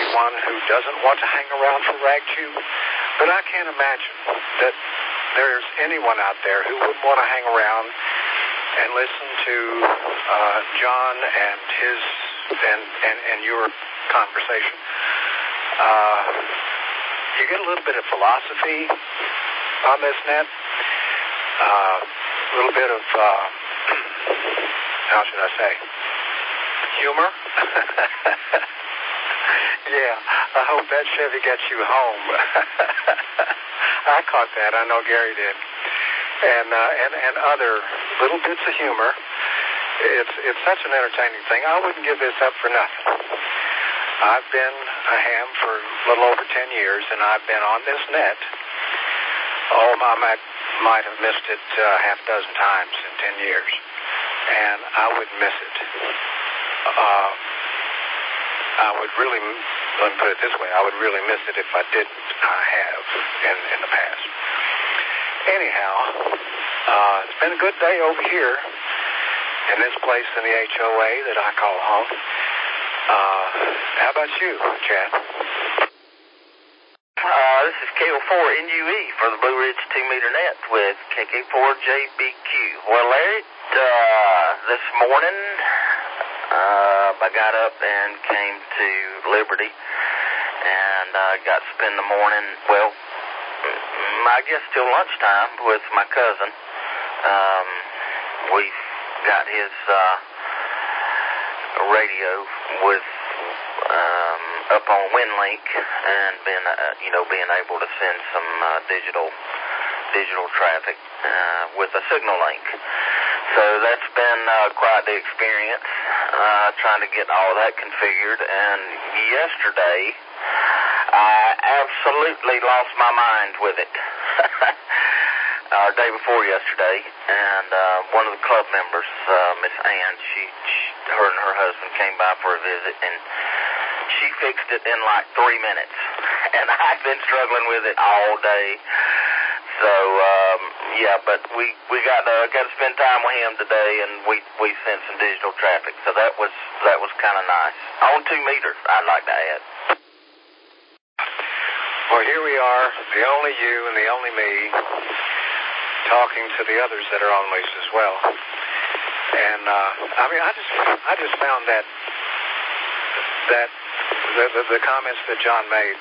one who doesn't want to hang around for Ragchew, but I can't imagine that there's anyone out there who wouldn't want to hang around and listen to John and his and your conversation. You get a little bit of philosophy on this net, a little bit of how should I say, humor. Yeah, I hope that Chevy gets you home. I caught that. I know Gary did. And other little bits of humor. It's such an entertaining thing. I wouldn't give this up for nothing. I've been a ham for a little over 10 years, and I've been on this net. Oh, I might have missed it half a dozen times in 10 years, and I wouldn't miss it. I would really, let me put it this way, I would really miss it if I didn't have in the past. Anyhow, it's been a good day over here in this place in the HOA that I call home. How about you, Chad? This is KO4NUE for the Blue Ridge 2-meter net with KK4JBQ. Well, Larry, this morning I got up and came to Liberty, and got to spend the morning, well, I guess till lunchtime with my cousin. We got his radio with up on WinLink, and been being able to send some digital traffic with a signal link. So that's been quite the experience, trying to get all that configured. And yesterday, I absolutely lost my mind with it. Day before yesterday, and one of the club members, Miss Ann, her and her husband came by for a visit, and she fixed it in like 3 minutes. And I've been struggling with it all day. So yeah, but we got to spend time with him today, and we sent some digital traffic. So that was kind of nice. On 2 meters, I'd like to add. Well, here we are, the only you and the only me, talking to the others that are on lease as well. And I just found that the comments that John made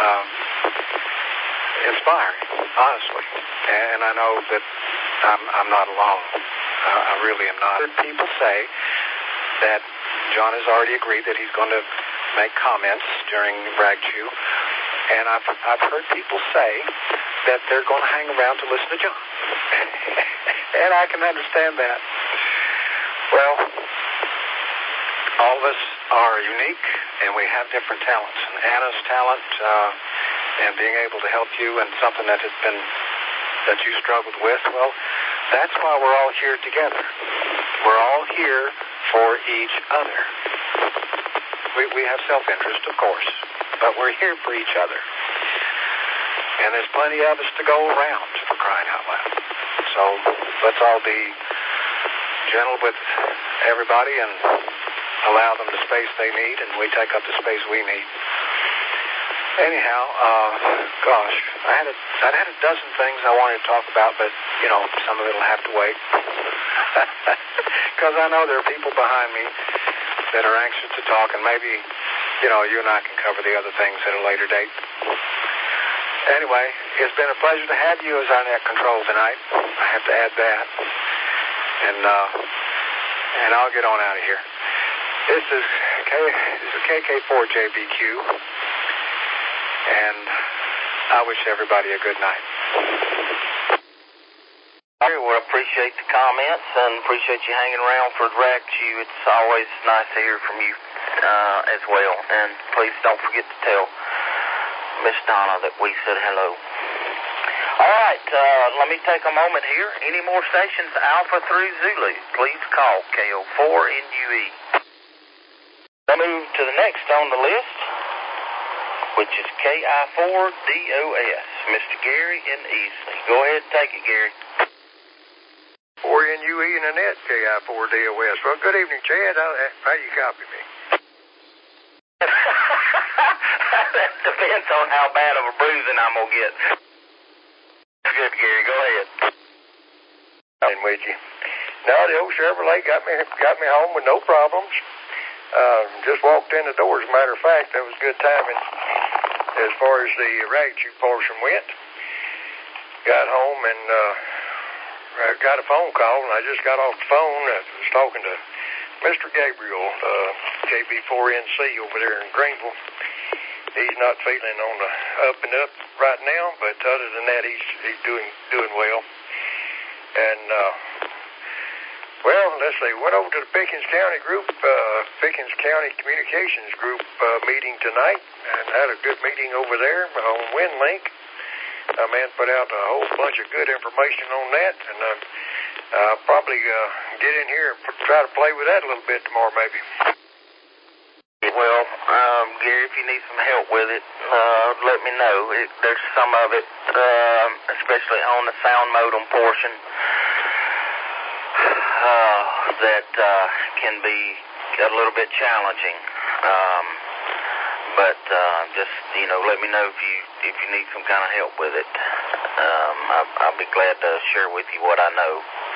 inspiring, honestly. And I know that I'm not alone. I really am not. People say that John has already agreed that he's going to make comments during Ragchew. And I've heard people say that they're going to hang around to listen to John. And I can understand that. Well, all of us are unique, and we have different talents. And Anna's talent and being able to help you in something that you struggled with, well, that's why we're all here together. We're all here for each other. We have self-interest, of course, but we're here for each other. And there's plenty of us to go around, for crying out loud. So let's all be gentle with everybody and allow them the space they need, and we take up the space we need. Anyhow, gosh, I'd had a dozen things I wanted to talk about, but, some of it will have to wait. Because I know there are people behind me that are anxious to talk, and maybe, you and I can cover the other things at a later date. Anyway, it's been a pleasure to have you as our net control tonight. I have to add that. And I'll get on out of here. This is KK4JBQ, and I wish everybody a good night. Well, appreciate the comments and appreciate you hanging around for Ragchew. It's always nice to hear from you as well. And please don't forget to tell Miss Donna that we said hello. All right, let me take a moment here. Any more stations, Alpha through Zulu, please call KO4NUE. Let's move to the next on the list, which is KI4DOS, Mr. Gary in Easley. Go ahead and take it, Gary. 4NUE in the net, KI4DOS. Well, good evening, Chad. How you copy me? That depends on how bad of a bruising I'm going to get. Good, Gary. Go ahead. I'm with you. No, the old Chevrolet got me home with no problems. Just walked in the door, as a matter of fact. That was good timing as far as the rag chute portion went. Got home and I got a phone call, and I just got off the phone. I was talking to Mr. Gabriel, KB4NC over there in Greenville. He's not feeling on the up and up right now, but other than that, he's doing well. And well, let's see. Went over to the Pickens County group, Pickens County Communications Group meeting tonight, and had a good meeting over there on WinLink. Man put out a whole bunch of good information on that, and I'll probably get in here and try to play with that a little bit tomorrow, maybe. Well, Gary, if you need some help with it, let me know. There's some of it, especially on the sound modem portion, that can be a little bit challenging. But just, let me know if you need some kind of help with it. I'll be glad to share with you what I know.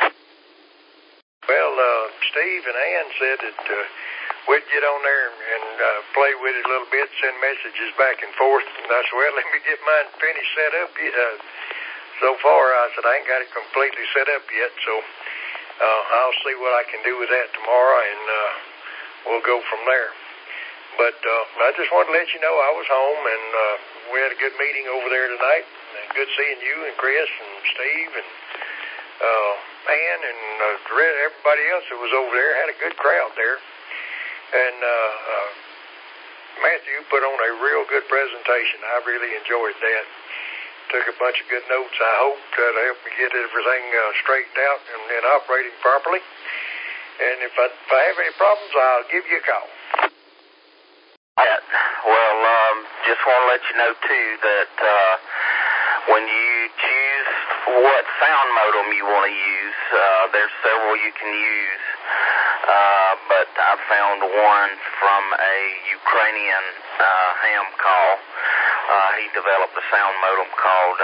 Well, Steve and Ann said that we'd get on there and play with it a little bit, send messages back and forth. And I said, well, let me get mine finished set up. So far, I said, I ain't got it completely set up yet, so I'll see what I can do with that tomorrow, and we'll go from there. But I just wanted to let you know I was home, and we had a good meeting over there tonight. And good seeing you and Chris and Steve and Ann and everybody else that was over there. Had a good crowd there. And Matthew put on a real good presentation. I really enjoyed that. Took a bunch of good notes, I hope, to help me get everything straightened out and operating properly. And if I have any problems, I'll give you a call. Well, just want to let you know, too, that when you choose what sound modem you want to use, there's several you can use, but I found one from a Ukrainian ham call. He developed a sound modem called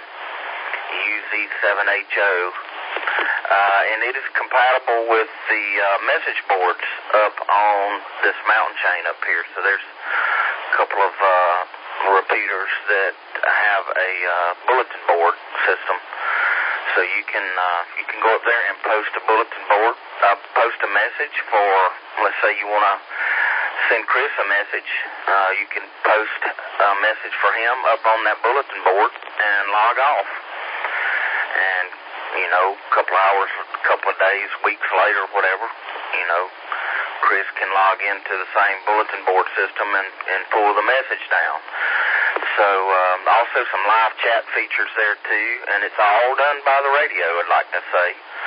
UZ7HO, and it is compatible with the message boards up on this mountain chain up here. So there's a couple of repeaters that have a bulletin board system. So you can go up there and post a bulletin board, post a message for, let's say you want to send Chris a message. You can post a message for him up on that bulletin board and log off. And, a couple hours, a couple of days, weeks later, whatever, Chris can log into the same bulletin board system and pull the message down. So, also some live chat features there too, and it's all done by the radio, I'd like to say.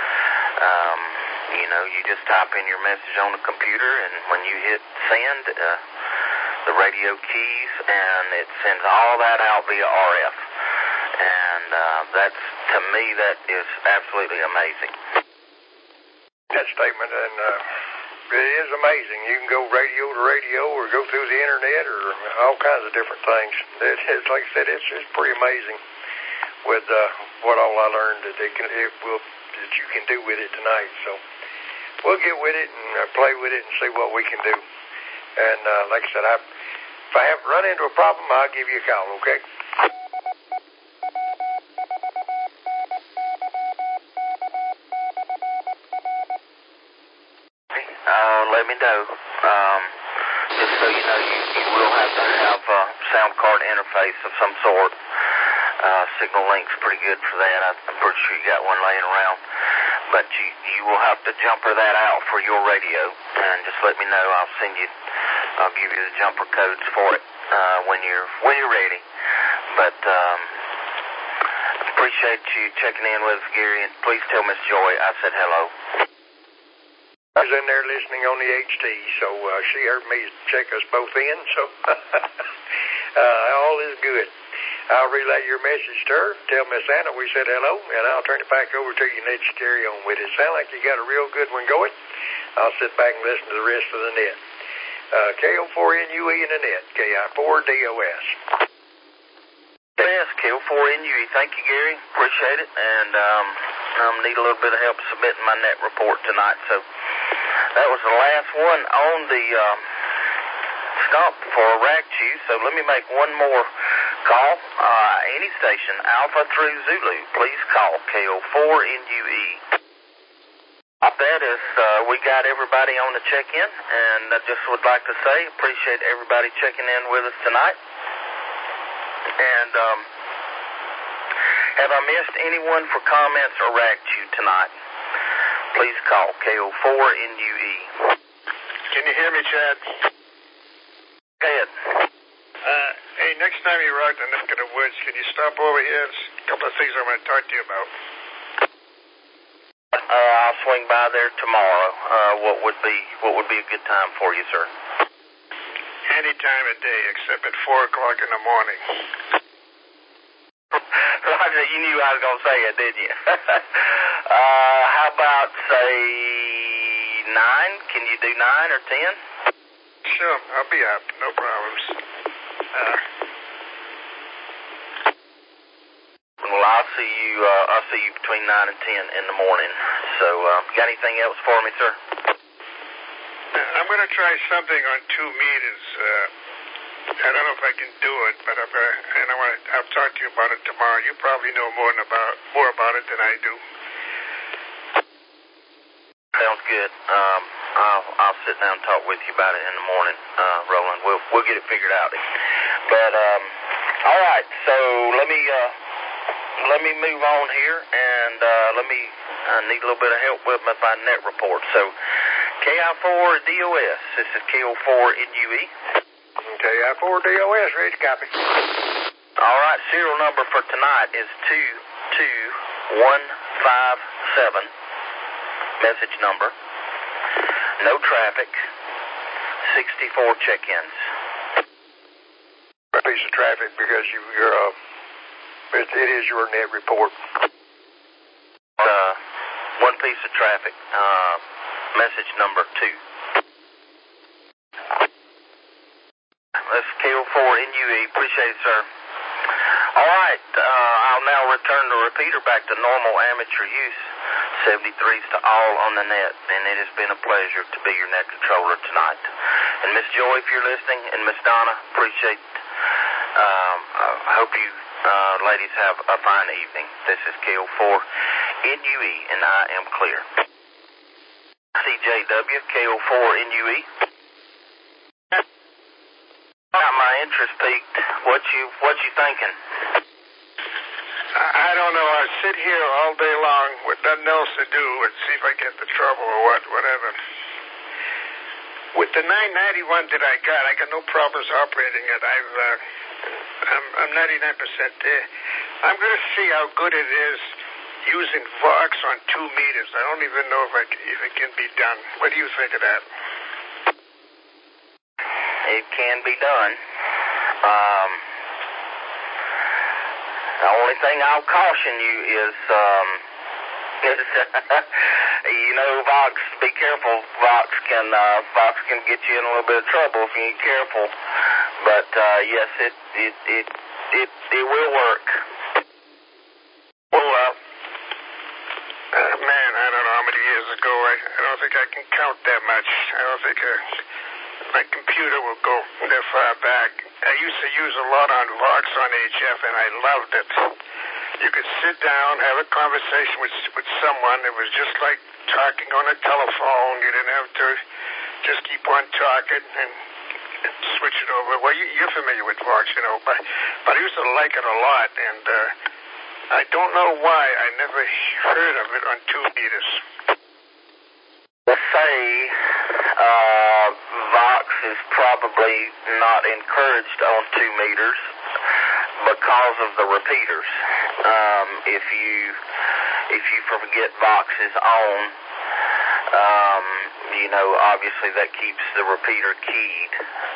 You just type in your message on the computer, and when you hit send, the radio keys, and it sends all that out via RF. And that's, to me, that is absolutely amazing. That statement, and it is amazing. You can go radio to radio or go through the internet or all kinds of different things. It's like I said, it's pretty amazing with what all I learned that that you can do with it tonight. So we'll get with it and play with it and see what we can do. And like I said, if I have run into a problem, I'll give you a call, okay? Let me know. Just so you know, you will have to have a sound card interface of some sort. Signal Link's pretty good for that. I'm pretty sure you got one laying around. But you will have to jumper that out for your radio, and just let me know. I'll give you the jumper codes for it when you're ready. But appreciate you checking in with us, Gary, and please tell Miss Joy I said hello. I was in there listening on the HT, so she heard me check us both in, so all is good. I'll relay your message to her, tell Miss Anna we said hello, and I'll turn it back over to you and let you carry on with it. Sound like you got a real good one going. I'll sit back and listen to the rest of the net. KO4NUE in the net, KI4DOS. Yes, KO4NUE. Thank you, Gary. Appreciate it. And need a little bit of help submitting my net report tonight. So that was the last one on the stump for RACQ. So let me make one more call. Any station, Alpha through Zulu, please call KO4NUE. That is, we got everybody on the check-in, and I just would like to say, appreciate everybody checking in with us tonight. And have I missed anyone for comments or RACQ tonight? Please call KO4NUE. Can you hear me, Chad? Go ahead. Hey, next time you're out in the neck of the woods, can you stop over here? There's a couple of things I want to talk to you about. I'll swing by there tomorrow. What would be a good time for you, sir? Any time of day except at 4 o'clock in the morning. Roger, you knew I was going to say it, didn't you? How about, say, 9? Can you do 9 or 10? Sure, I'll be up. No problems. Well, I'll see you between 9 and 10 in the morning. So, got anything else for me, sir? I'm going to try something on 2 meters. I don't know if I can do it, but I'll talk to you about it tomorrow. You probably know more about it than I do. Sounds good. I'll sit down and talk with you about it in the morning, Roland. We'll get it figured out. But all right. So let me move on here, and I need a little bit of help with my net report. So KI4DOS. This is KO4NUE. KI4DOS. Ready to copy. All right. Serial number for tonight is 22157. Message number. No traffic. 64 check-ins. A piece of traffic because it is your net report. One piece of traffic. Message number 2. That's KO4NUE. Appreciate it, sir. All right. I'll now return the repeater back to normal amateur use. 73s to all on the net, and it has been a pleasure to be your net controller tonight. And Miss Joy, if you're listening, and Miss Donna, appreciate. I hope you ladies have a fine evening. This is KO4NUE, and I am clear. CJW, KO4NUE. Got my interest peaked. What you thinking? I don't know. I sit here all day long with nothing else to do and see if I get the trouble or whatever. With the 991 that I got no problems operating it. I'm 99% there. I'm going to see how good it is using Vox on 2 meters. I don't even know if it can be done. What do you think of that? It can be done. The only thing I'll caution you is Vox, be careful. Vox can get you in a little bit of trouble if you ain't careful. But yes, it will work. Well, man, I don't know how many years ago. I don't think I can count that much. I don't think my computer will go that far back. I used to use a lot on Vox on HF, and I loved it. You could sit down, have a conversation with someone. It was just like talking on a telephone. You didn't have to just keep on talking and switch it over. Well, you're familiar with Vox, but I used to like it a lot, and I don't know why I never heard of it on 2 meters. Let's say Vox is probably not encouraged on 2 meters because of the repeaters. If you forget Vox is on, obviously that keeps the repeater keyed.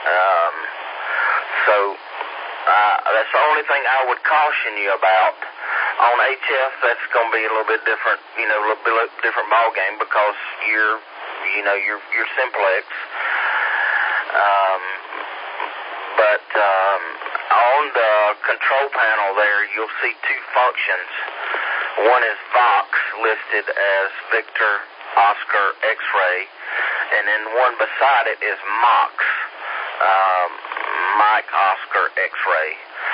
So that's the only thing I would caution you about. On HF, that's going to be a little bit different, a little bit different ball game because you're simplex. But on the control panel there, you'll see two functions. One is Vox, listed as Victor Oscar X-ray, and then one beside it is Mox, Mike Oscar X-ray.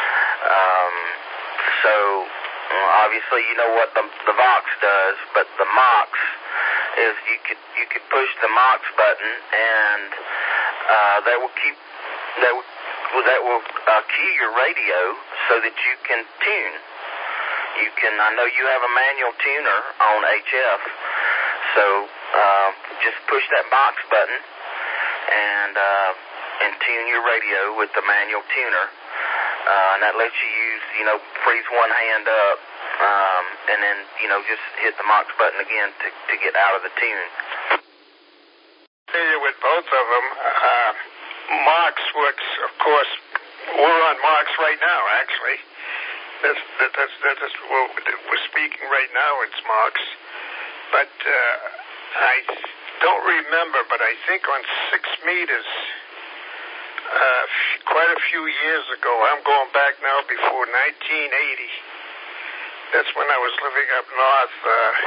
So obviously you know what the Vox does, but the Mox is you could push the Mox button, and that will cue your radio so that you can tune. I know you have a manual tuner on HF, so just push that Mox button and tune your radio with the manual tuner, and that lets you use, freeze one hand up, and then, just hit the Mox button again to get out of the tune. With both of them, Mox works, of course. We're on Mox right now, actually. We're speaking right now, it's Mox. But I don't remember, but I think on 6 meters, quite a few years ago, I'm going back now before 1980. That's when I was living up north.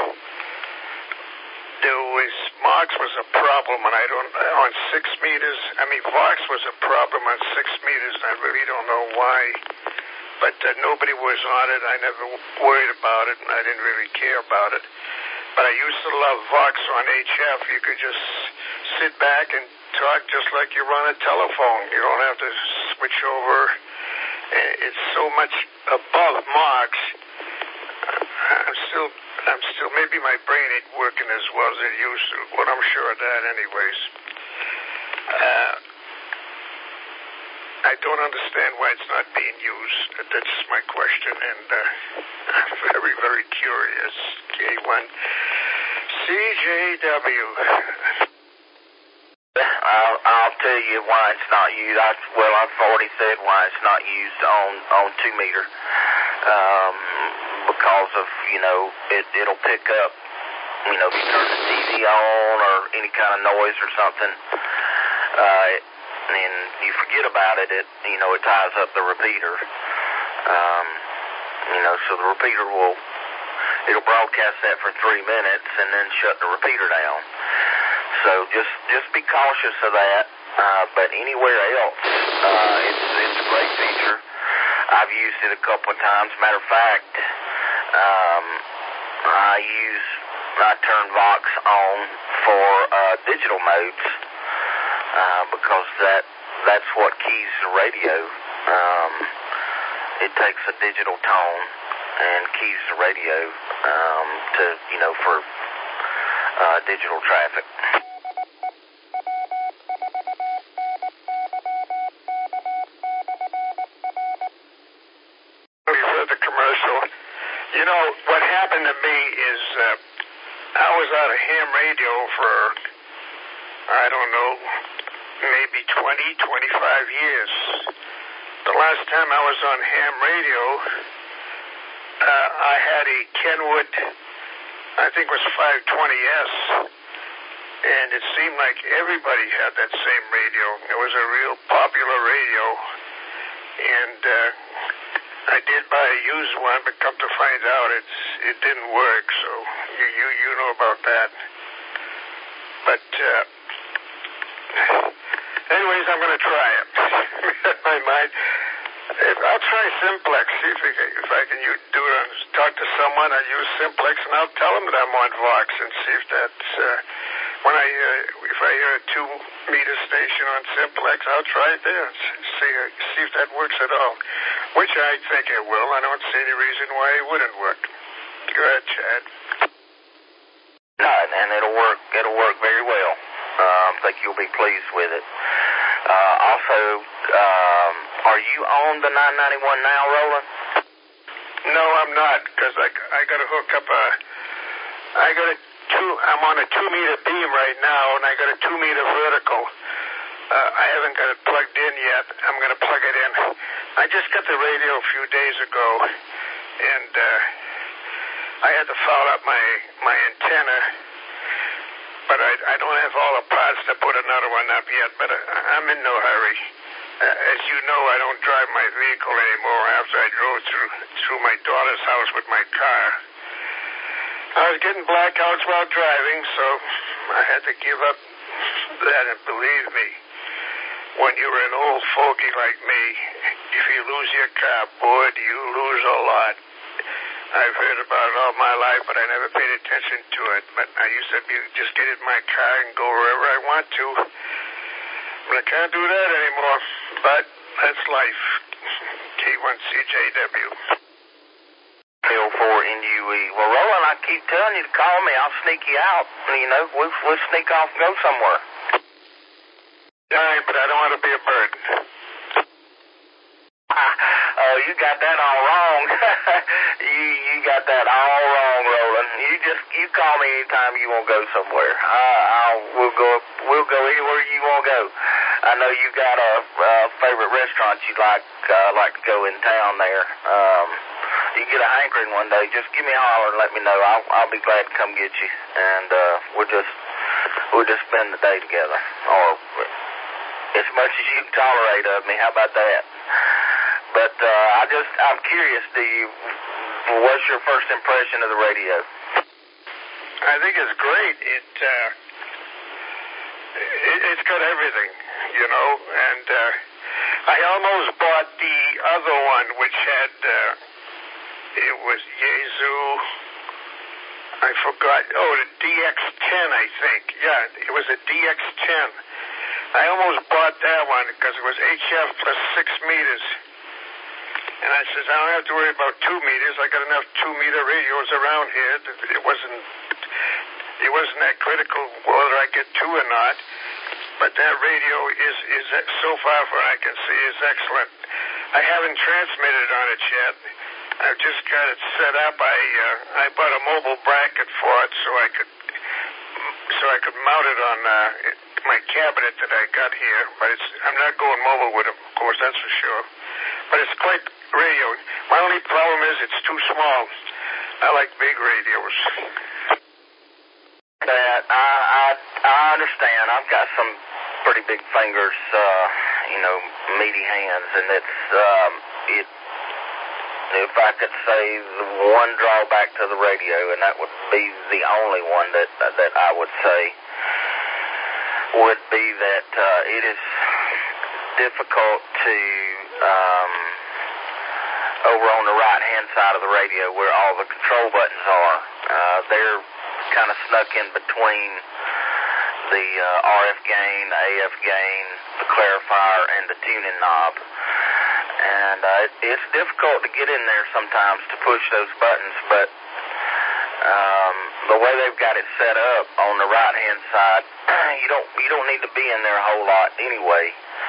Mox was a problem, and on 6 meters. Vox was a problem on 6 meters, and I really don't know why. But nobody was on it. I never worried about it, and I didn't really care about it. But I used to love Vox on HF. You could just sit back and talk just like you're on a telephone. You don't have to switch over. It's so much above Mox. I'm still, maybe my brain ain't working as well as it used to, but I'm sure of that anyways. I don't understand why it's not being used. That's my question, and I'm very, very curious. J1. CJW. I'll tell you why it's not used. I've already said why it's not used on 2 meter. Because of, it'll pick up, if you turn the TV on or any kind of noise or something, and you forget about it, it ties up the repeater. So the repeater it'll broadcast that for 3 minutes and then shut the repeater down. So just be cautious of that. But anywhere else, it's a great feature. I've used it a couple of times. Matter of fact, I turn Vox on for digital modes because that's what keys the radio. It takes a digital tone and keys the radio for digital traffic. What happened to me is I was out of ham radio for, I don't know, maybe 20, 25 years. The last time I was on ham radio, I had a Kenwood, I think it was 520S, and it seemed like everybody had that same radio. It was a real popular radio, and I did buy a used one, but come to find out it didn't work, so you know about that. But anyways, I'm going to try it. My mind. I'll try Simplex, see if I can do it. Talk to someone, I'll use Simplex, and I'll tell them that I'm on Vox and see if that's if I hear a 2 meter station on Simplex, I'll try it there and see if that works at all. Which I think it will. I don't see any reason why it wouldn't work. Go ahead, Chad. No, and it'll work very well. I think you'll be pleased with it. Also, are you on the 991 now, Roland? No, I'm not, because I got to hook up I'm on a 2 meter beam right now, and I got a 2 meter vertical. I haven't got it plugged in yet. I'm going to plug it in. I just got the radio a few days ago, and I had to foul up my antenna, but I don't have all the parts to put another one up yet, but I'm in no hurry. As you know, I don't drive my vehicle anymore after I drove through my daughter's house with my car. I was getting blackouts while driving, so I had to give up that, and believe me, when you're an old fogey like me, if you lose your car, boy, do you lose a lot. I've heard about it all my life, but I never paid attention to it. But I used to just get in my car and go wherever I want to. But I can't do that anymore. But that's life. K1CJW. L4NUE. Well, Roland, I keep telling you to call me. I'll sneak you out. You know, we'll sneak off and go somewhere. Yeah, but I don't want to be a burden. Oh, you got that all wrong. you got that all wrong, Roland. You call me anytime you want to go somewhere. We'll go anywhere you want to go. I know you got a favorite restaurant you'd like to go in town there. You get a hankering one day, just give me a holler and let me know. I'll be glad to come get you, and we'll just spend the day together, or as much as you can tolerate of me. How about that? But I'm curious. What's your first impression of the radio? I think it's great. It's got everything, you know. And I almost bought the other one, which had it was Yazoo. I forgot. Oh, the DX10, I think. Yeah, it was a DX10. I almost bought that one because it was HF plus 6 meters. And I says, I don't have to worry about 2 meters. I got enough 2-meter radios around here. It wasn't that critical whether I get 2 or not. But that radio is so far from what I can see, is excellent. I haven't transmitted on it yet. I've just got it set up. I bought a mobile bracket for it so I could mount it on my cabinet that I got here. But I'm not going mobile with it, of course, that's for sure. But it's quite radio. My only problem is it's too small. I like big radios. That I understand. I've got some pretty big fingers, meaty hands, and if I could say the one drawback to the radio, and that would be the only one that I would say, would be that it is difficult to over on the right-hand side of the radio where all the control buttons are. They're kind of snuck in between the RF gain, the AF gain, the clarifier, and the tuning knob. And it's difficult to get in there sometimes to push those buttons, but the way they've got it set up on the right-hand side, you don't need to be in there a whole lot anyway.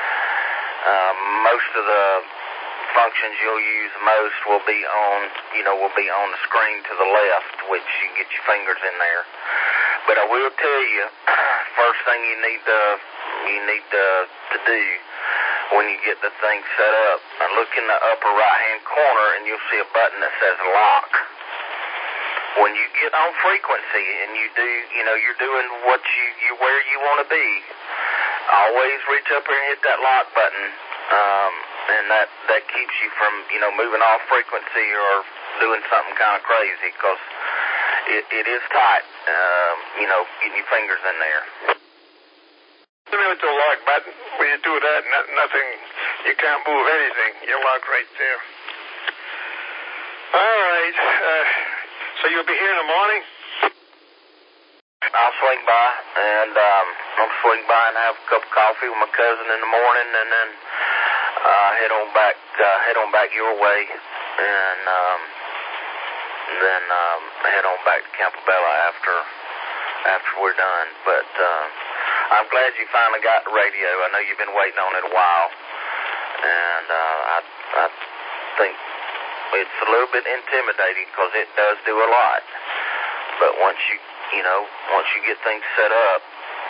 Most of the functions you'll use most will be on the screen to the left, which you can get your fingers in there. But I will tell you, first thing you need to do when you get the thing set up, and look in the upper right-hand corner, and you'll see a button that says lock. When you get on frequency and you're doing what you where you want to be, always reach up and hit that lock button, and that keeps you from moving off frequency or doing something kind of crazy, because it is tight, getting your fingers in there. With the lock button, when you do that, nothing, you can't move anything. You're locked right there. All right. So you'll be here in the morning? I'll swing by, and I'll swing by and have a cup of coffee with my cousin in the morning, and then head on back your way, and then head on back to Campobello after we're done. But I'm glad you finally got the radio. I know you've been waiting on it a while, and I think it's a little bit intimidating because it does do a lot. But once you get things set up,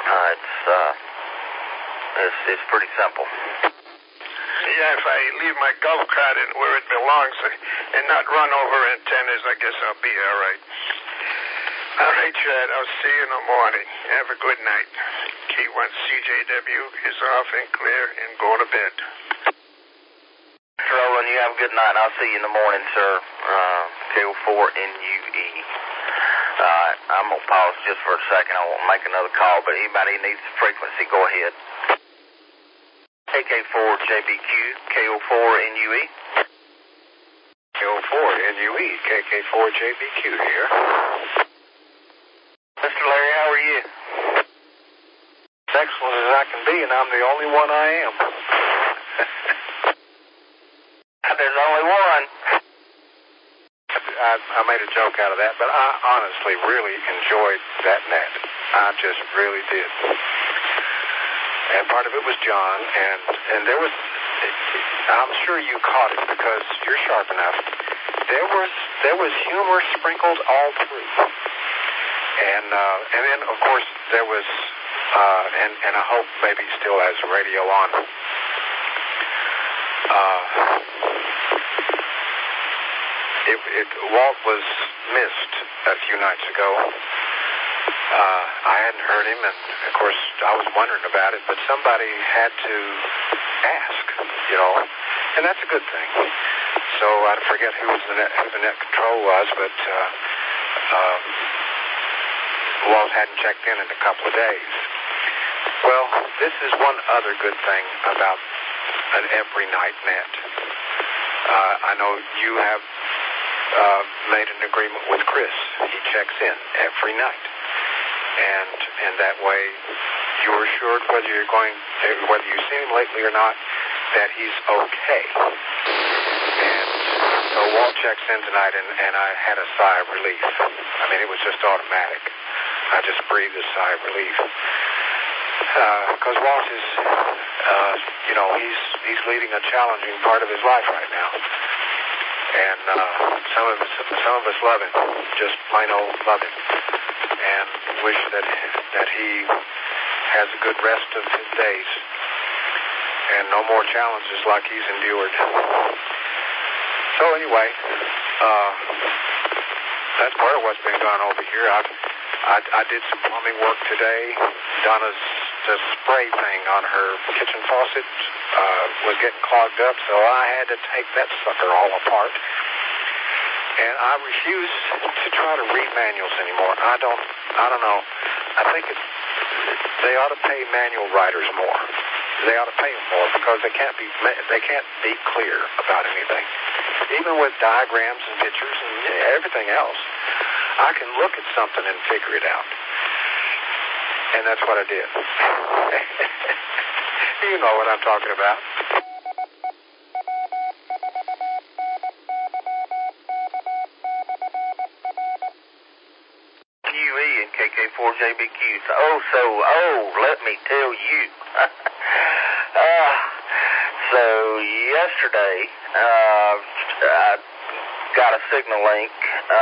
it's pretty simple. Yeah, if I leave my golf cart in where it belongs and not run over antennas, I guess I'll be all right. All right, Chad. I'll see you in the morning. Have a good night. K1CJW is off and clear and going to bed. Mr. Roland, you have a good night, and I'll see you in the morning, sir. KO4NUE. I'm going to pause just for a second. I won't make another call, but anybody who needs the frequency, go ahead. KK4JBQ, KO4NUE. KO4NUE, KK4JBQ here. Mr. Larry, how are you? As excellent as I can be, and I'm the only one I am. There's only one. I made a joke out of that, but I honestly really enjoyed that net. I just really did. And part of it was John, and there was, I'm sure you caught it because you're sharp enough. There was humor sprinkled all through. And then, of course, there was, and I hope maybe still has radio on. Walt was missed a few nights ago. I hadn't heard him, and of course I was wondering about it, but somebody had to ask, and that's a good thing. So I forget who the net control was, but Walt hadn't checked in a couple of days. Well, this is one other good thing about an every night net. I know you have made an agreement with Chris. He checks in every night, and that way you're assured whether you've seen him lately or not that he's okay. And so Walt checks in tonight, and I had a sigh of relief. I mean, it was just automatic. I just breathed a sigh of relief. Because Walt is, he's leading a challenging part of his life right now. And some of us love him, just plain old love him, and wish that he has a good rest of his days and no more challenges like he's endured. So anyway, that's part of what's been going on over here. I did some plumbing work today. Donna's the spray thing on her kitchen faucet was getting clogged up, so I had to take that sucker all apart. And I refuse to try to read manuals anymore. I don't know. I think they ought to pay manual writers more. They ought to pay them more because they can't be clear about anything. Even with diagrams and pictures and everything else, I can look at something and figure it out. And that's what I did. You know what I'm talking about. UE and KK4JBQ. Let me tell you. So yesterday, I got a signal link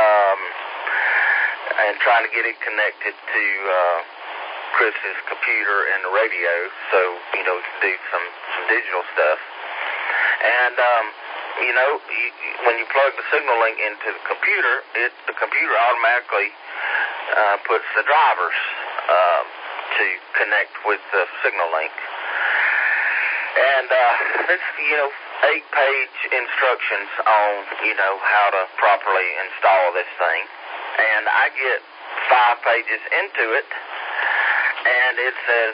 and trying to get it connected to Chris's computer and the radio, so we can do some digital stuff. And when you plug the signal link into the computer automatically puts the drivers to connect with the signal link. And it's 8-page instructions on how to properly install this thing. And I get 5 pages into it, and it says,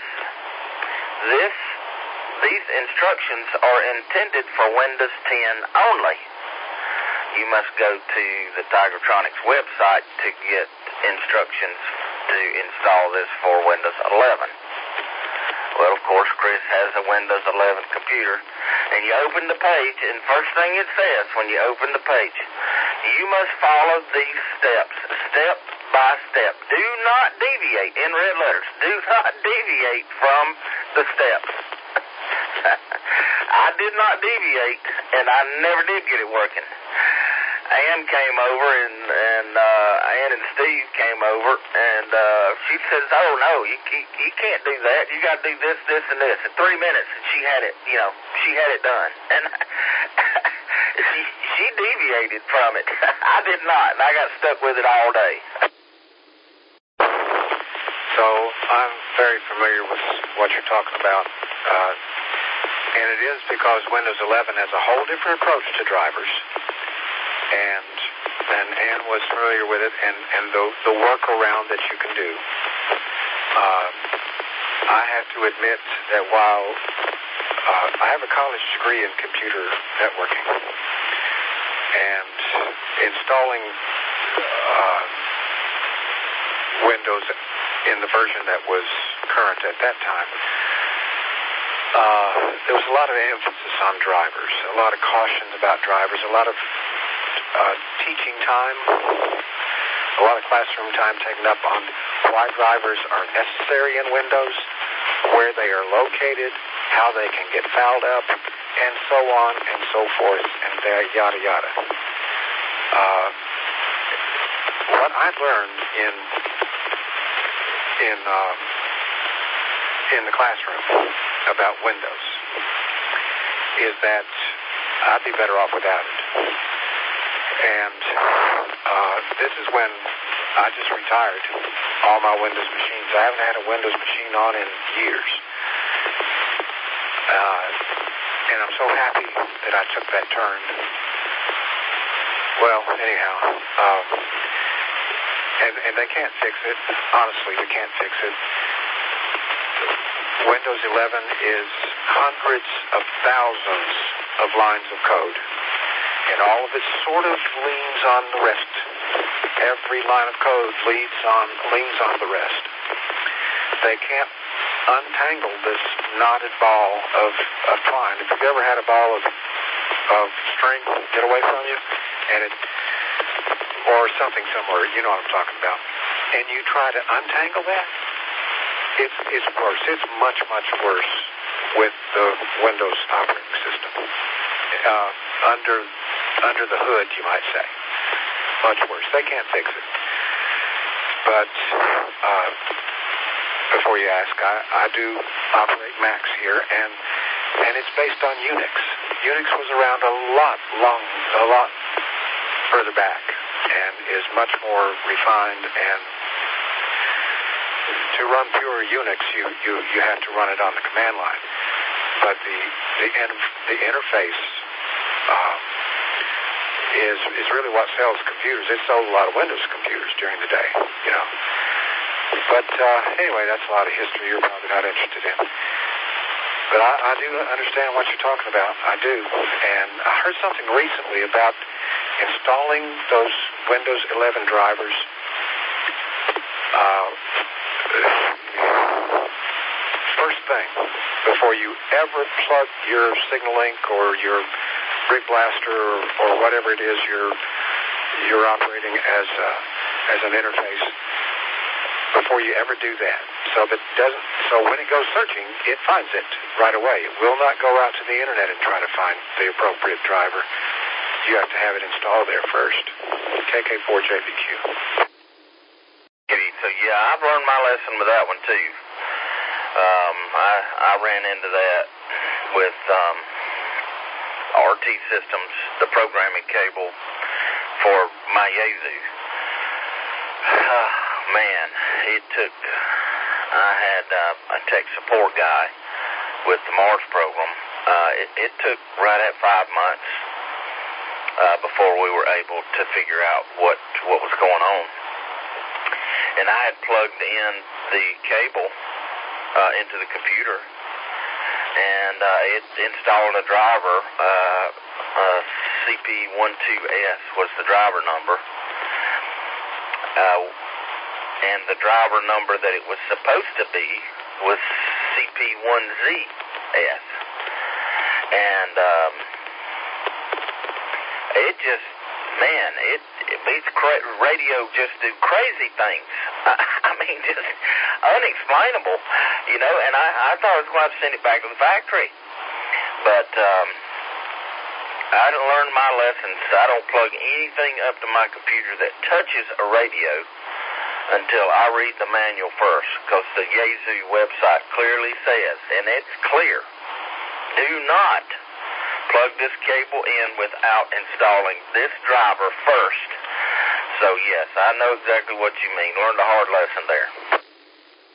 these instructions are intended for Windows 10 only. You must go to the Tigertronics website to get instructions to install this for Windows 11. Well, of course, Chris has a Windows 11 computer, and you open the page, and first thing it says when you open the page, you must follow these steps, step by step. Do not deviate, in red letters, do not deviate from the steps. I did not deviate, and I never did get it working. Ann came over, and Ann and Steve came over, and she says, "Oh no, you can't do that. You got to do this, this, and this." In 3 minutes, she had it. She had it done, and she deviated from it. I did not, and I got stuck with it all day. So I'm very familiar with what you're talking about. And it is because Windows 11 has a whole different approach to drivers. And Ann was familiar with it, and the workaround that you can do. I have to admit that while I have a college degree in computer networking, and installing Windows in the version that was current at that time, there was a lot of emphasis on drivers, a lot of cautions about drivers, a lot of teaching time, a lot of classroom time taken up on why drivers are necessary in Windows, where they are located, how they can get fouled up, and so on and so forth, and yada yada. What I've learned in the classroom about Windows is that I'd be better off without it. And this is when I just retired all my Windows machines. I haven't had a Windows machine on in years. And I'm so happy that I took that turn. Well, anyhow, and they can't fix it. Honestly, they can't fix it. Windows 11 is hundreds of thousands of lines of code, and all of it sort of leans on the rest. Every line of code leans on the rest. They can't untangle this knotted ball of twine. If you've ever had a ball of string get away from you, or something somewhere, you know what I'm talking about, and you try to untangle that, it's worse. It's much, much worse with the Windows operating system. Under the hood, you might say. Much worse. They can't fix it. But before you ask, I do operate Macs here, and it's based on Unix. Unix was around a lot further back, and is much more refined. And to run pure Unix, you have to run it on the command line. But the interface is really what sells computers. It sold a lot of Windows computers during the day, you know. But anyway, that's a lot of history you're probably not interested in. But I do understand what you're talking about. I do. And I heard something recently about installing those Windows 11 drivers. First thing, before you ever plug your Signal-Link or your Brick Blaster or whatever it is you're operating as an interface, before you ever do that, so when it goes searching, it finds it right away. It will not go out to the internet and try to find the appropriate driver. You have to have it installed there first. KK4JBQ. So yeah, I've learned my lesson with that one too. I ran into that with RT Systems, the programming cable for my Yaesu. Man, I had a tech support guy with the Mars program. It took right at 5 months before we were able to figure out what was going on. And I had plugged in the cable into the computer, and it installed a driver. CP12S was the driver number. And the driver number that it was supposed to be was CP1ZS. And it just, man, it beats radio just do crazy things. I mean, just unexplainable, you know, and I thought I was going to have to send it back to the factory. But I didn't learn my lessons. I don't plug anything up to my computer that touches a radio until I read the manual first, because the Yaesu website clearly says, and it's clear, do not plug this cable in without installing this driver first. So yes, I know exactly what you mean. Learned a hard lesson there.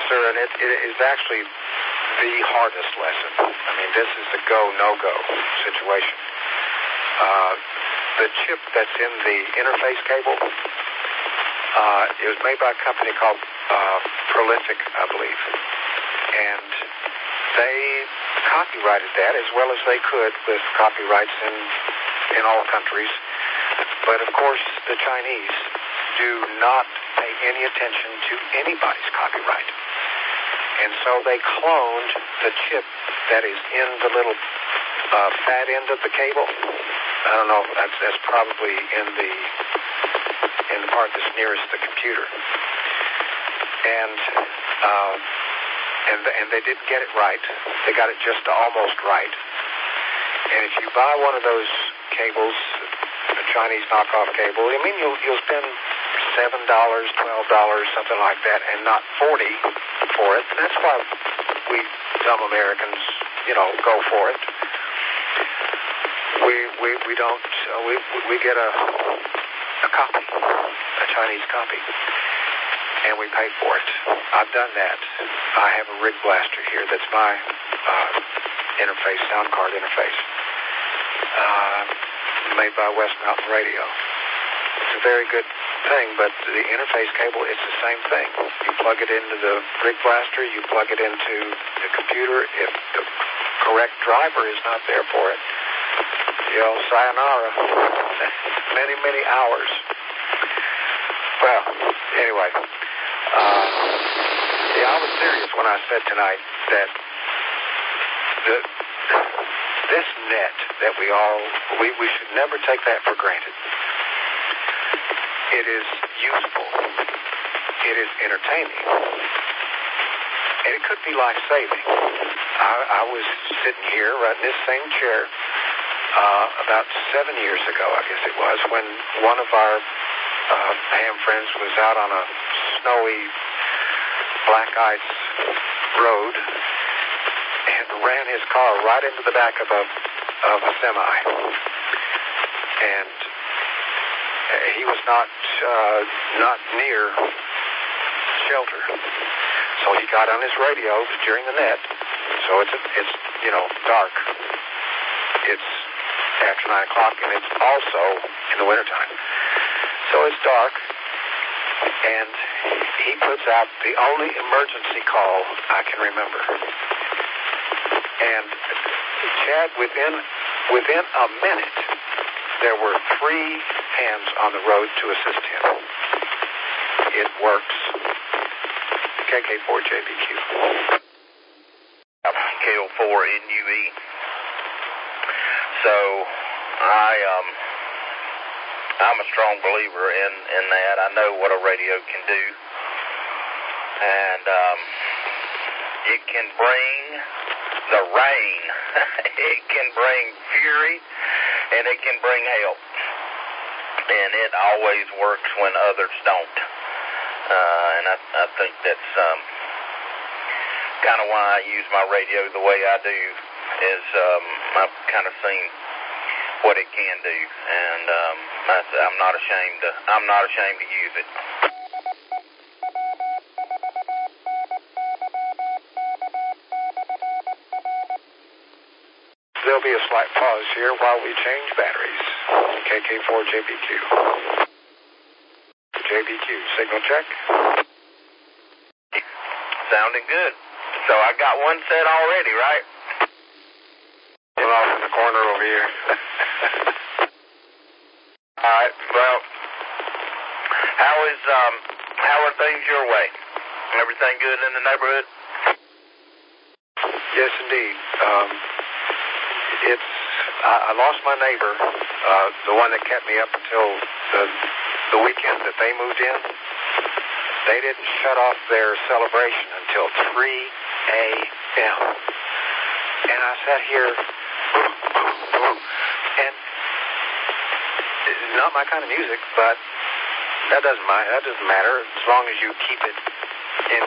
sir, and it is actually the hardest lesson. I mean, this is the go, no-go situation. The chip that's in the interface cable, it was made by a company called Prolific, I believe. And they copyrighted that as well as they could with copyrights in all countries. But, of course, the Chinese do not pay any attention to anybody's copyright. And so they cloned the chip that is in the little fat end of the cable. I don't know, that's probably in the part that's nearest the computer. And they didn't get it right. They got it just almost right. And if you buy one of those cables, a Chinese knockoff cable, I mean, you'll spend $7, $12, something like that, and not $40 for it. That's why we dumb Americans, go for it. We don't. We get a copy, a Chinese copy, and we pay for it. I've done that. I have a Rig Blaster here. That's my interface, sound card interface, made by West Mountain Radio. It's a very good thing, but the interface cable, it's the same thing. You plug it into the Rig Blaster, you plug it into the computer. If the correct driver is not there for it, sayonara. Many, many hours. Well, anyway, I was serious when I said tonight that this net that we should never take that for granted. It is useful. It is entertaining. And it could be life-saving. I was sitting here right in this same chair about 7 years ago, I guess it was, when one of our ham friends was out on a snowy black ice road and ran his car right into the back of a semi. And he was not near shelter. So he got on his radio during the net. So it's dark. It's after 9 o'clock, and it's also in the wintertime. So it's dark, and he puts out the only emergency call I can remember. And Chad, within a minute, there were 3 hands on the road to assist him. It works. KK4JBQ. KO4NUE. So I'm a strong believer in that. I know what a radio can do, and it can bring the rain, it can bring fury, and it can bring help. And it always works when others don't. And I think that's kind of why I use my radio the way I do, is I've kind of seen what it can do, and I'm not ashamed to use it. There'll be a slight pause here while we change batteries. KK4JBQ. JBQ, signal check. Sounding good. So I got one set already, right? I'm off in the corner over here. All right. Well, how are things your way? Everything good in the neighborhood? Yes, indeed. I lost my neighbor, the one that kept me up until the weekend that they moved in. They didn't shut off their celebration until 3 a.m. And I sat here, and it's not my kind of music, but that doesn't matter as long as you keep it in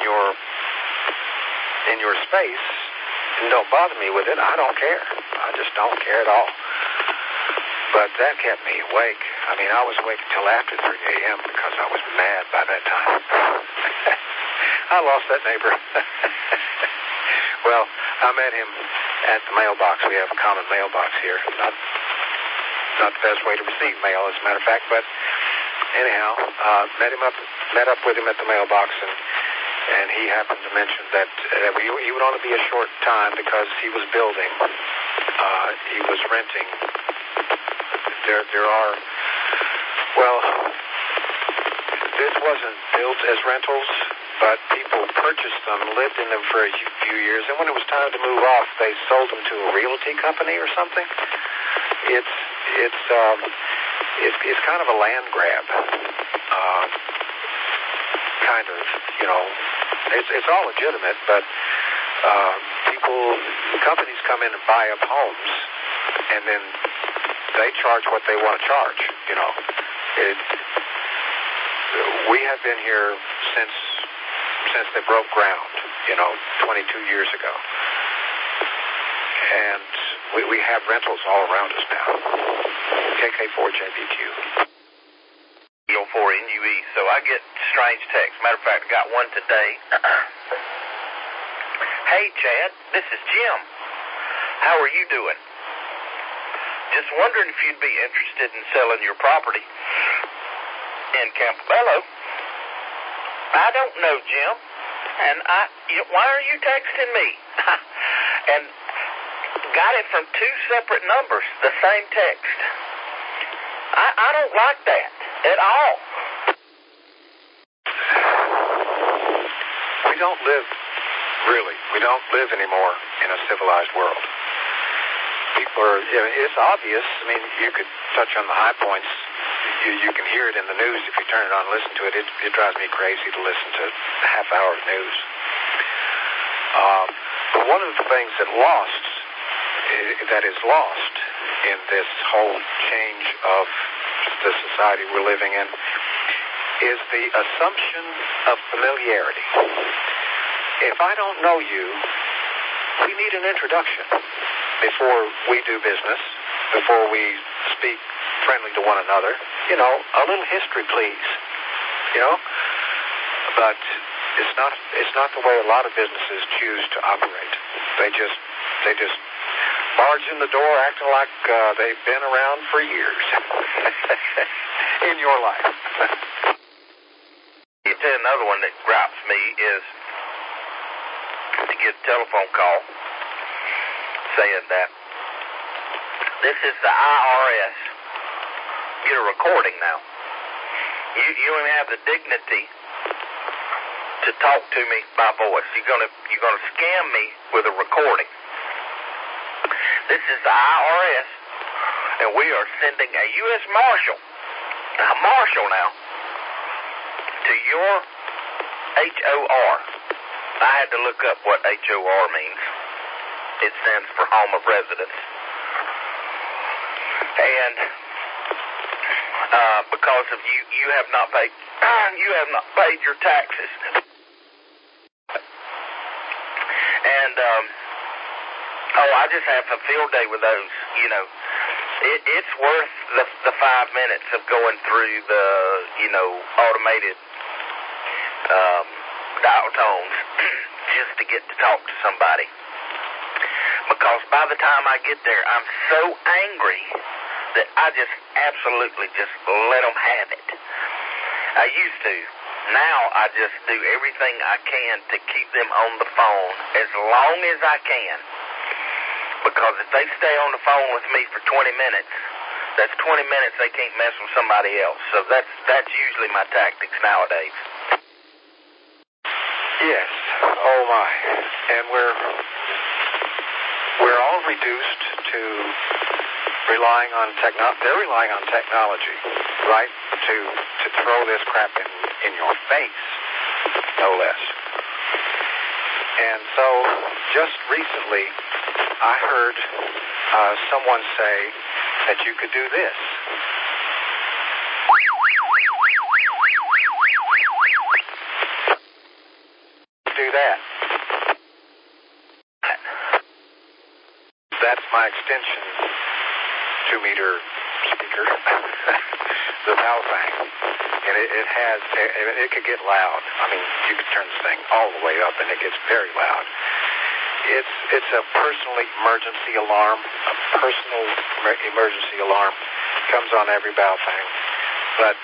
your space and don't bother me with it. I don't care. I just don't care at all. But that kept me awake. I mean, I was awake until after 3 a.m. because I was mad by that time. I lost that neighbor. Well, I met him at the mailbox. We have a common mailbox here. Not the best way to receive mail, as a matter of fact, but anyhow, met up with him at the mailbox, and he happened to mention that he would only be a short time because he was building. He was renting. There are, well, this wasn't built as rentals, but people purchased them, lived in them for a few years, and when it was time to move off, they sold them to a realty company or something. It's kind of a land grab, kind of, you know. It's all legitimate, but companies come in and buy up homes, and then they charge what they want to charge, you know. We have been here since they broke ground, you know, 22 years ago. And we have rentals all around us now. KK4JBQ. 04NUE, so I get strange texts. Matter of fact, I got one today. Hey, Chad, this is Jim. How are you doing? Just wondering if you'd be interested in selling your property in Campobello. I don't know, Jim. And why are you texting me? And got it from two separate numbers, the same text. I don't like that at all. We don't live anymore in a civilized world. People are, it's obvious. I mean, you could touch on the high points. You can hear it in the news if you turn it on and listen to it. It drives me crazy to listen to a half hour of news. But one of the things that is lost in this whole change of the society we're living in is the assumption of familiarity. If I don't know you, we need an introduction before we do business, before we speak friendly to one another. You know, a little history, please. You know, but it's not the way a lot of businesses choose to operate. They just barge in the door acting like they've been around for years in your life. You tell another one that gripes me is to get a telephone call saying that this is the IRS. Get a recording now. You don't even have the dignity to talk to me by voice. You're gonna scam me with a recording. This is the IRS, and we are sending a U.S. Marshal now, to your HOR. I had to look up what HOR means. It stands for Home of Residence. And because of you have not paid your taxes. And I just have a field day with those. You know, it's worth the 5 minutes of going through the automated dial tones just to get to talk to somebody. Because by the time I get there, I'm so angry that I just absolutely just let them have it. I used to. Now I just do everything I can to keep them on the phone as long as I can. Because if they stay on the phone with me for 20 minutes, that's 20 minutes they can't mess with somebody else. So that's usually my tactics nowadays. Yes. Oh my. And we're all reduced to relying on they're relying on technology, right? To throw this crap in your face, no less. And so just recently I heard someone say that you could do this. Do that. That's my extension 2-meter speaker, the Baofeng, and it could get loud. I mean, you could turn the thing all the way up, and it gets very loud. It's a personal emergency alarm. A personal emergency alarm comes on every Baofeng. But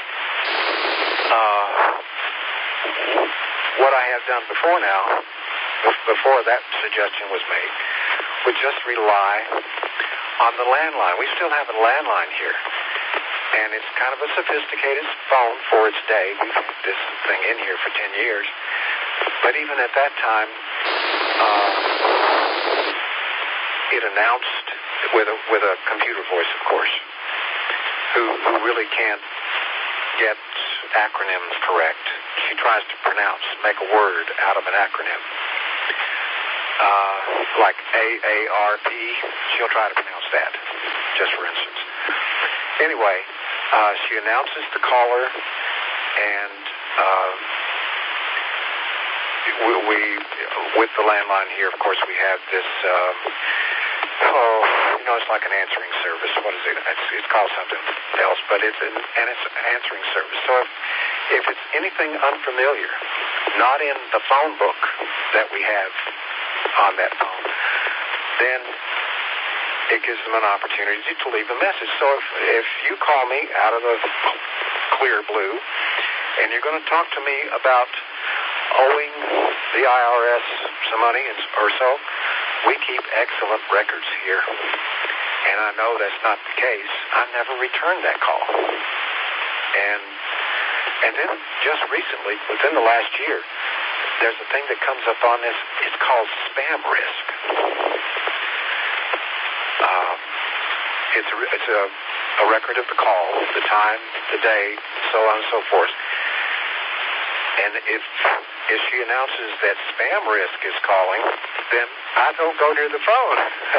what I have done before now, before that suggestion was made, would just rely on the landline. We still have a landline here, and it's kind of a sophisticated phone for its day. We've had this thing in here for 10 years. But even at that time, it announced with a computer voice, of course, who really can't get acronyms correct. She tries to make a word out of an acronym. Like AARP, she'll try to pronounce that, just for instance. Anyway, she announces the caller, and we with the landline here, of course, we have this, it's like an answering service. What is it? It's called something else, but it's an answering service. So if it's anything unfamiliar, not in the phone book that we have on that phone, then it gives them an opportunity to leave a message. So if you call me out of the clear blue and you're going to talk to me about owing the IRS some money or so, we keep excellent records here. And I know that's not the case. I never returned that call. And then just recently, within the last year, there's a thing that comes up on this. It's called spam risk. It's a record of the call, the time, the day, so on and so forth. And if she announces that spam risk is calling, then I don't go near the phone.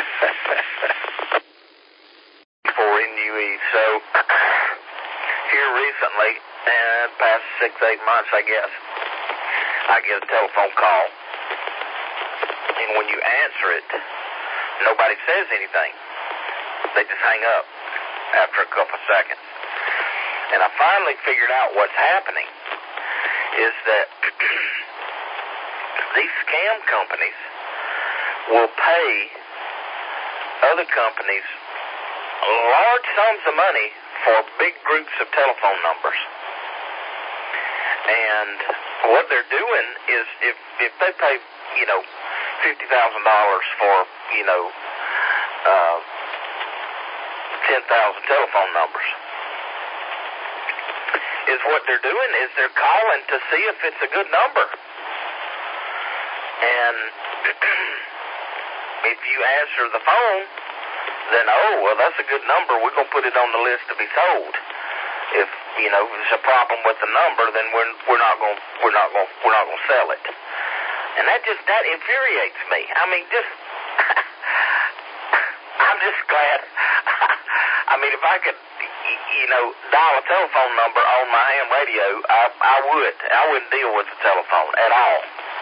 For NUE. So here recently, past 6-8 months, I guess, I get a telephone call. And when you answer it, nobody says anything. They just hang up after a couple of seconds. And I finally figured out what's happening is that these scam companies will pay other companies large sums of money for big groups of telephone numbers. And what they're doing is if they pay, $50,000 for, 10,000 telephone numbers, is what they're doing is they're calling to see if it's a good number. And if you answer the phone, then, that's a good number. We're going to put it on the list to be sold. If there's a problem with the number, then we're not going to sell it. And that infuriates me. I mean, I'm just glad. I mean, if I could, dial a telephone number on my ham radio, I would. I wouldn't deal with the telephone at all.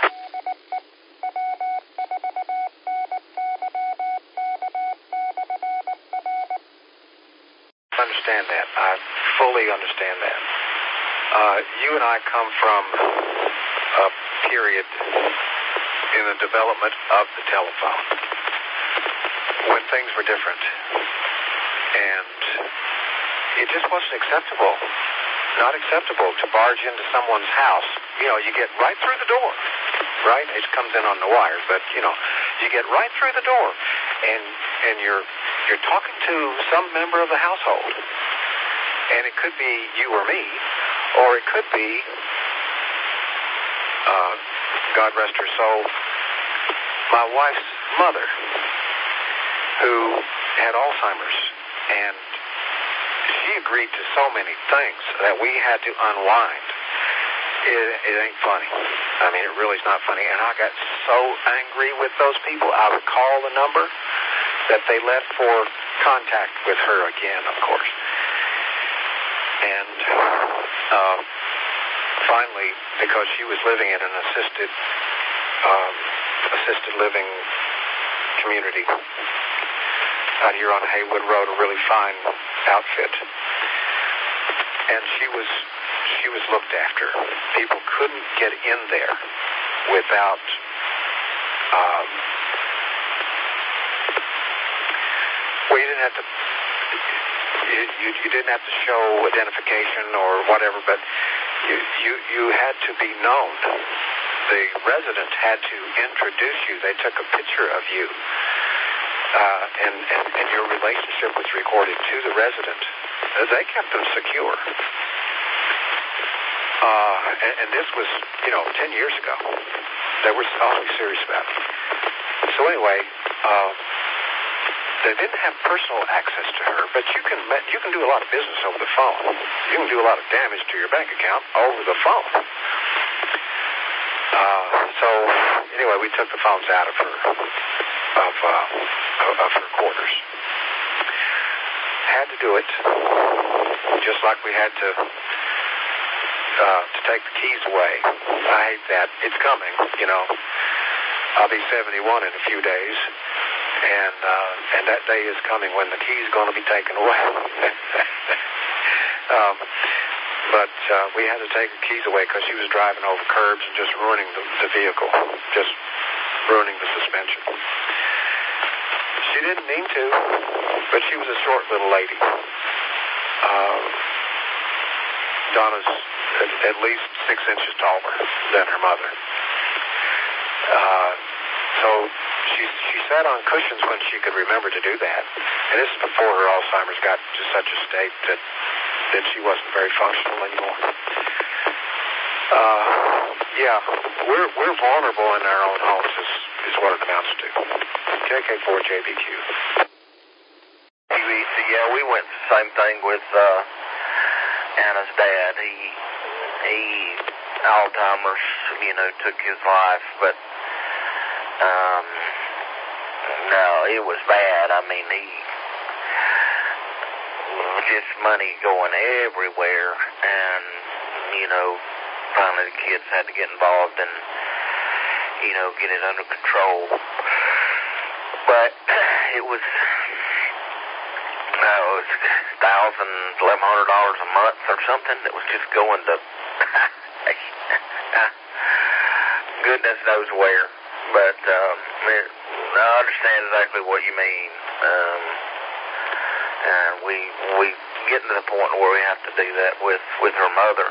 Understand that. I fully understand that. You and I come from a period in the development of the telephone when things were different, and it just wasn't acceptable. Not acceptable to barge into someone's house. You get right through the door, right? It comes in on the wires, but you get right through the door, and you're talking to some member of the household, and it could be you or me, or it could be, God rest her soul, my wife's mother, who had Alzheimer's, and she agreed to so many things that we had to unwind. It ain't funny. I mean, it really is not funny. And I got so angry with those people. I would call the number that they left for contact with her again, of course. And finally, because she was living in an assisted living community out here on Haywood Road, a really fine outfit, and she was looked after. People couldn't get in there without you didn't have to. You didn't have to show identification or whatever, but you had to be known. The resident had to introduce you. They took a picture of you, and your relationship was recorded to the resident. They kept them secure. And this was, 10 years ago. They were always serious about it. So anyway, they didn't have personal access to her, but you can do a lot of business over the phone. You can do a lot of damage to your bank account over the phone. So anyway, we took the phones out of her quarters. Had to do it, just like we had to take the keys away. I hate that. It's coming, I'll be 71 in a few days, and that day is coming when the keys are going to be taken away. But we had to take the keys away because she was driving over curbs and just ruining the vehicle, just ruining the suspension. She didn't mean to, but she was a short little lady. Donna's at least 6 inches taller than her mother. So she sat on cushions when she could remember to do that. And this is before her Alzheimer's got to such a state that she wasn't very functional anymore. We're vulnerable in our own homes is what it amounts to. KK4JBQ. Yeah, we went the same thing with Anna's dad. He Alzheimer's, took his life, but no, it was bad. I mean, just money going everywhere, and finally the kids had to get involved and get it under control. But it was $1,100 a month or something that was just going to goodness knows where. But I understand exactly what you mean. And we getting to the point where we have to do that with her mother.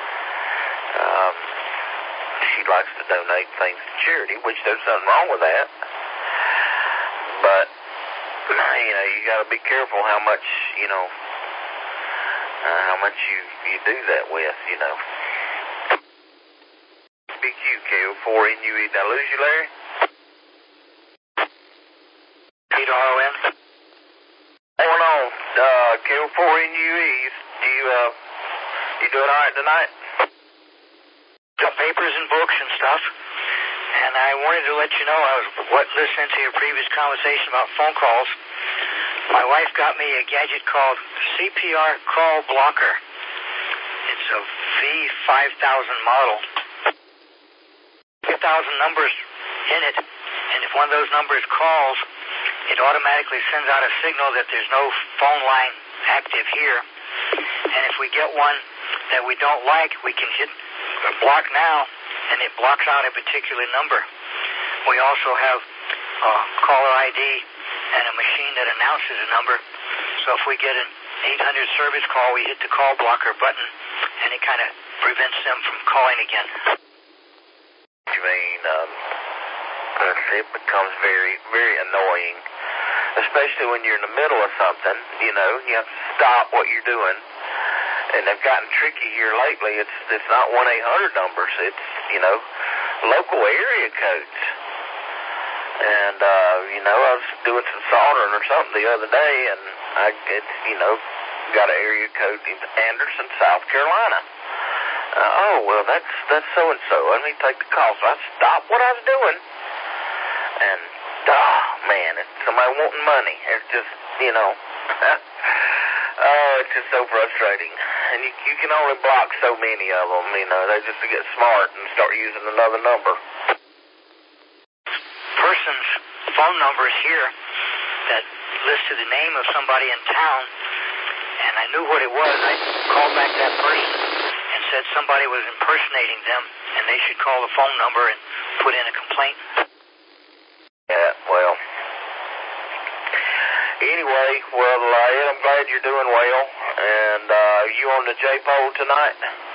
She likes to donate things to charity, which there's nothing wrong with that. But you got to be careful how much you do that with. BQ4NUE. Did I lose you, Larry? PRON. Going on, KO4NUEs. You doing all right tonight? Got papers and books and stuff. And I wanted to let you know, I was listening to your previous conversation about phone calls. My wife got me a gadget called CPR Call Blocker. It's a V5000 model. 5,000 numbers in it, and if one of those numbers calls, it automatically sends out a signal that there's no phone line active here. And if we get one that we don't like, we can hit block now, and it blocks out a particular number. We also have caller ID and a machine that announces a number. So if we get an 800 service call, we hit the call blocker button, and it kind of prevents them from calling again. You mean, it becomes very, very annoying, especially when you're in the middle of something, you have to stop what you're doing. And they've gotten tricky here lately. It's not 1-800 numbers. It's, local area codes. And, I was doing some soldering or something the other day, and got an area code in Anderson, South Carolina. That's so-and-so. Let me take the call. So I stopped what I was doing. And, it's somebody wanting money. It's just, it's just so frustrating. And you can only block so many of them, they just get smart and start using another number. Person's phone numbers here that listed the name of somebody in town, and I knew what it was. I called back that person and said somebody was impersonating them, and they should call the phone number and put in a complaint. Yeah, well, anyway, Ed, I'm glad you're doing well. And you on the J-Pole tonight?